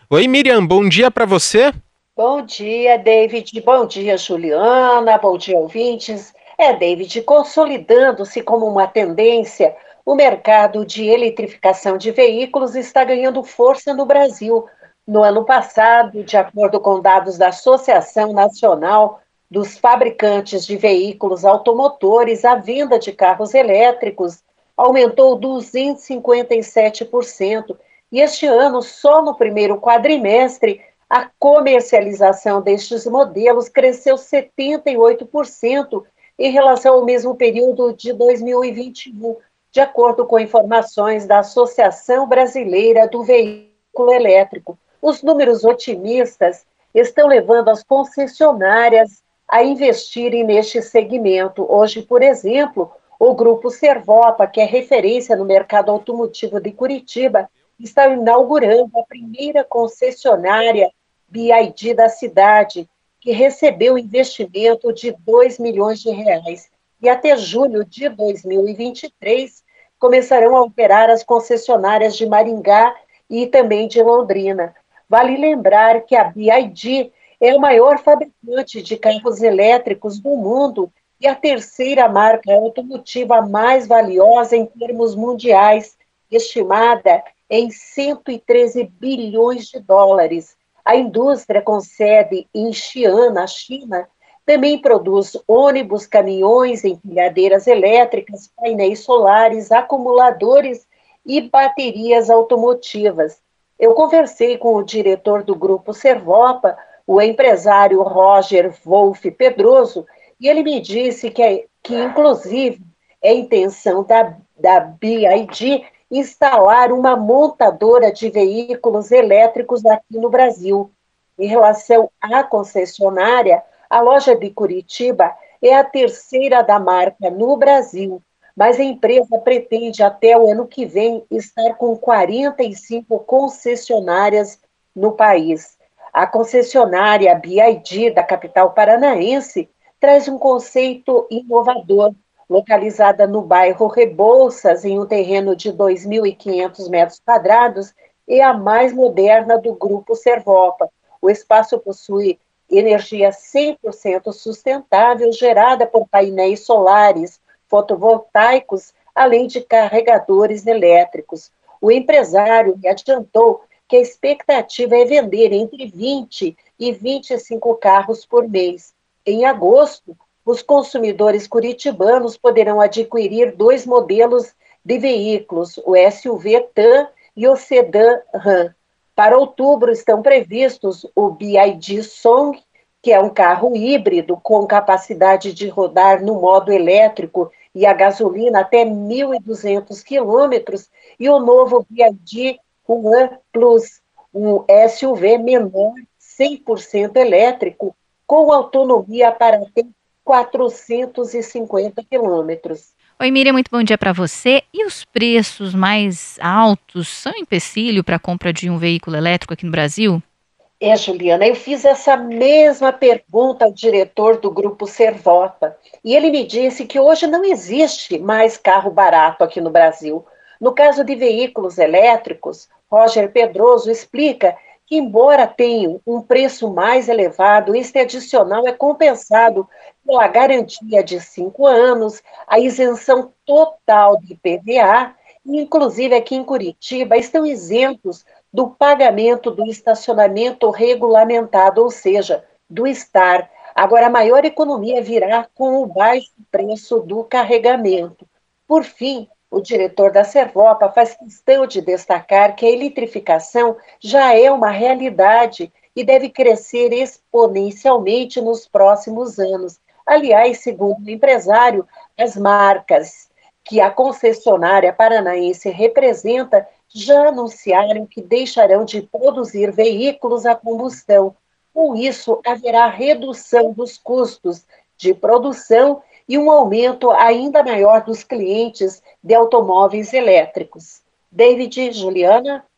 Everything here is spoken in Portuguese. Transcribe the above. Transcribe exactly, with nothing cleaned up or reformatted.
Oi, Miriam, bom dia para você. Bom dia, David. Bom dia, Juliana. Bom dia, ouvintes. É, David, consolidando-se como uma tendência, o mercado de eletrificação de veículos está ganhando força no Brasil. No ano passado, de acordo com dados da Associação Nacional dos Fabricantes de Veículos Automotores, a venda de carros elétricos aumentou duzentos e cinquenta e sete por cento. E este ano, só no primeiro quadrimestre, a comercialização destes modelos cresceu setenta e oito por cento em relação ao mesmo período de dois mil e vinte e um, de acordo com informações da Associação Brasileira do Veículo Elétrico. Os números otimistas estão levando as concessionárias a investirem neste segmento. Hoje, por exemplo, o grupo Servopa, que é referência no mercado automotivo de Curitiba, está inaugurando a primeira concessionária B I D da cidade, que recebeu investimento de dois milhões de reais. E até julho de dois mil e vinte e três começarão a operar as concessionárias de Maringá e também de Londrina. Vale lembrar que a B I D é o maior fabricante de carros elétricos do mundo e a terceira marca automotiva mais valiosa em termos mundiais, estimada em cento e treze bilhões de dólares. A indústria, com sede em Xi'an, na China, também produz ônibus, caminhões, empilhadeiras elétricas, painéis solares, acumuladores e baterias automotivas. Eu conversei com o diretor do grupo Servopa, o empresário Roger Wolff Pedroso, e ele me disse que, é, que inclusive, é intenção da, da B I D instalar uma montadora de veículos elétricos aqui no Brasil. Em relação à concessionária, a loja de Curitiba é a terceira da marca no Brasil, mas a empresa pretende até o ano que vem estar com quarenta e cinco concessionárias no país. A concessionária B I D da capital paranaense traz um conceito inovador, localizada no bairro Rebouças, em um terreno de dois mil e quinhentos metros quadrados, é a mais moderna do grupo Servopa. O espaço possui energia cem por cento sustentável, gerada por painéis solares, fotovoltaicos, além de carregadores elétricos. O empresário me adiantou que a expectativa é vender entre vinte e vinte e cinco carros por mês. Em agosto, os consumidores curitibanos poderão adquirir dois modelos de veículos, o S U V Tam e o sedã Ram. Para outubro estão previstos o B I D Song, que é um carro híbrido com capacidade de rodar no modo elétrico e a gasolina até mil e duzentos quilômetros, e o novo B I D One Plus, um S U V menor, cem por cento elétrico, com autonomia para até quatrocentos e cinquenta quilômetros. Oi, Miriam, muito bom dia para você. E os preços mais altos são empecilho para a compra de um veículo elétrico aqui no Brasil? É, Juliana, eu fiz essa mesma pergunta ao diretor do grupo Servopa, e ele me disse que hoje não existe mais carro barato aqui no Brasil. No caso de veículos elétricos, Roger Pedroso explica que, embora tenham um preço mais elevado, este adicional é compensado pela garantia de cinco anos, a isenção total de I P V A, e inclusive aqui em Curitiba estão isentos do pagamento do estacionamento regulamentado, ou seja, do estar. Agora, a maior economia virá com o baixo preço do carregamento. Por fim, o diretor da Servopa faz questão de destacar que a eletrificação já é uma realidade e deve crescer exponencialmente nos próximos anos. Aliás, segundo o empresário, as marcas que a concessionária paranaense representa já anunciaram que deixarão de produzir veículos a combustão. Com isso, haverá redução dos custos de produção e um aumento ainda maior dos clientes de automóveis elétricos. David, Juliana?